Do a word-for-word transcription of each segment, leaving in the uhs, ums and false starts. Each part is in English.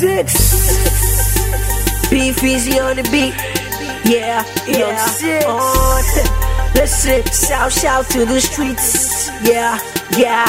six. Beef easy on the beat. Yeah, Young Six. Uh, listen, shout shout to the streets. Yeah, yeah.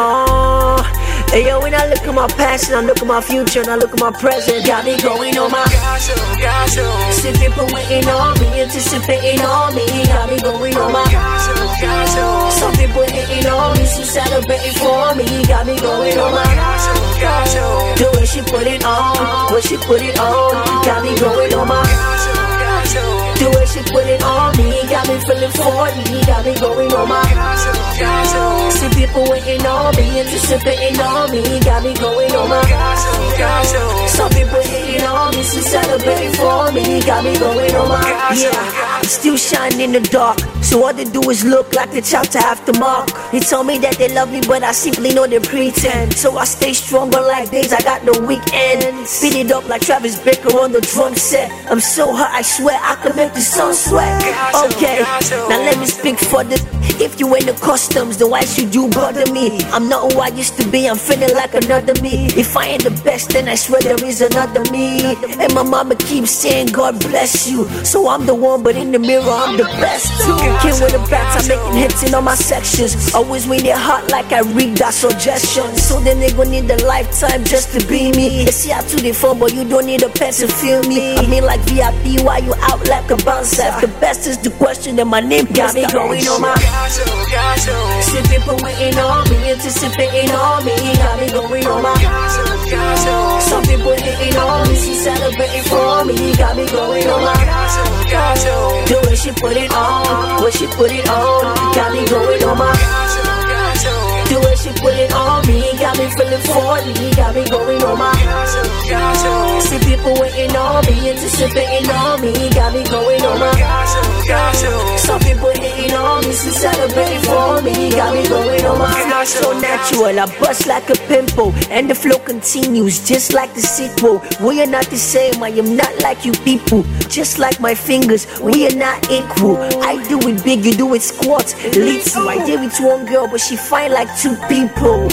Uh, hey yo, when I look at my past and I look at my future and I look at my present, got me going on my gosh, oh, gosh, oh. See people waiting on me, anticipating on me, got me going on my gosh, oh, gosh, oh. Some people hating on me, some celebrating for me, got me going on my gosh, oh, gosh, oh. The way she put it on, way she put it on, got me going on my gosh, oh, gosh, oh. The way she put it on me, got me feeling forty, got me going on my gosh, oh, gosh, oh. See people waiting on me, anticipating on me, got me going on my gosh, oh, gosh, oh. Some people hating on me, some celebrating for me, got me going on my gosh, yeah. I'm still shining in the dark, so all they do is look like the chapter after mark. They tell me that they love me, but I simply know they pretend. So I stay stronger like days I got no weekend. Speed it up like Travis Baker on the drum set. I'm so hot, I swear I can make the sun sweat. Okay, now let me speak for the. If you ain't the customs, then why should you bother me? I'm not who I used to be, I'm feeling like another me. If I ain't the best, then I swear there is another me. And my mama keeps saying God bless you, so I'm the one, but in the mirror I'm the best too. Came with the bats, I'm making hits in all my sections. Always when they're hot like I read that suggestion. So then they gon' need a lifetime just to be me. They see how to they fall, but you don't need a pet to feel me. I mean like V I P, why you out like a bouncer? If the best is the question, then my name got me going on my gosh, oh, gosh, oh. See people waiting on me, anticipating on me, got me going on my gosh, oh, gosh, oh. Some people hating on me, she celebrating for me, got me going on my gosh, oh, gosh, oh. The way she put it on, way she put it on, got me going on my gosh, oh, gosh, oh. The way she put it on me, got me feeling forty, got me going on my gosh, oh, gosh, oh. See people waiting on me, anticipating on me, got me going on my gosh, oh, gosh, oh. Some people hating on me, some celebrating for me, got me going on my gosh, so natural, I bust like a pimple, and the flow continues just like the sequel. We are not the same, I am not like you people. Just like my fingers, we are not equal. I do it big, you do it squats. Leads you, I did it to one girl, but she fine like two people.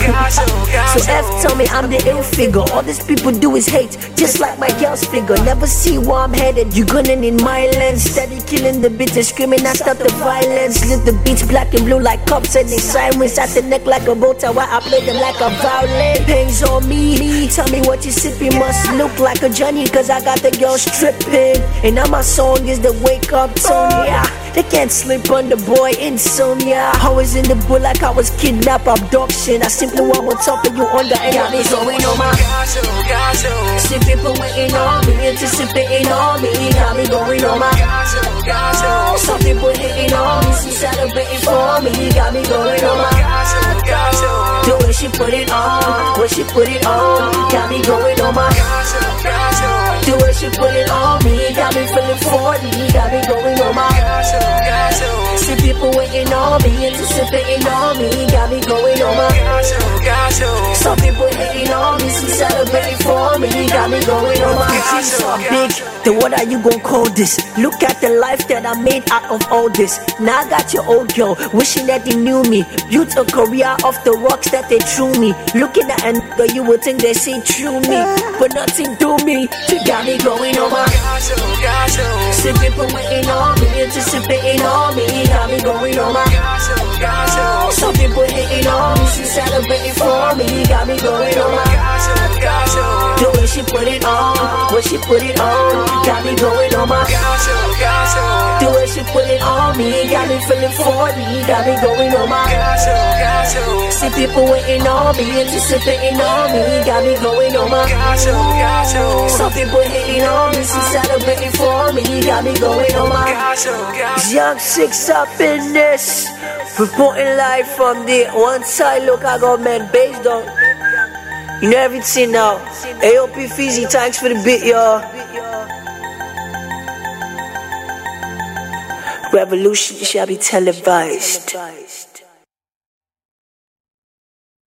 So F tell me I'm the ill figure. All these people do is hate, just like my girl's figure. Never see where I'm headed, you gunning in my lens. Steady killing the beat and screaming, I stop the violence. Lit the beats black and blue like cops and they sirens. At the neck like a bow tie, while I play them like a violin. Pains on me, tell me what you sipping. Must look like a Johnny, cause I got the girl stripping. And now my song is the wake up tone, yeah. They can't sleep on the boy, insomnia. I was in the bull like I was kidnapped, abduction. I simply want on top of you on the end. Got me going on my gosh, oh, gosh, oh. See people waiting on me, anticipating on me, got me going on my gosh, oh, gosh, oh. Some people hating on me, some celebrating for me, got me going on my gosh, oh, gosh, oh. The way she put it on, way she put it on, got me going on my gosh, oh, gosh, oh. The way she put it on me, got me feeling forty, got me going on my gosh, oh, gosh, oh. See people waiting on me, anticipating on me, got me going on my gosh, oh, gosh, oh. Some people hating on me, some celebrating for me, got me going on my gosh, oh, big. Then what are you gon' call this? Look at the life that I made out of all this. Now I got your old girl, wishing that they knew me. Built a career off the rocks that they threw me. Looking at a nigga, you would think they see through me, but nothing do me. They got me going on my gosh, oh, gosh, oh. See people waiting on me, anticipating on me, got me going on my gosh, oh, gosh, oh. Some people hating on me, some celebrating for me, got me going on my gosh, oh, gosh, oh. The way she put it on, way she put it on, got me going on my gosh, oh, gosh, oh. The way she put it on me, got me feeling forty, got me going on my gosh, oh, gosh, oh. See people waiting on me, anticipating on me, got me going on my gosh, oh, gosh, oh. Some people hating on me, some celebrating for me, got me going on my gosh, oh, gosh. Young Six up in this, reporting live from the one side. Look, I got man based on. You know everything now. A O P Fizzy, thanks for the beat, y'all. Revolution shall be televised.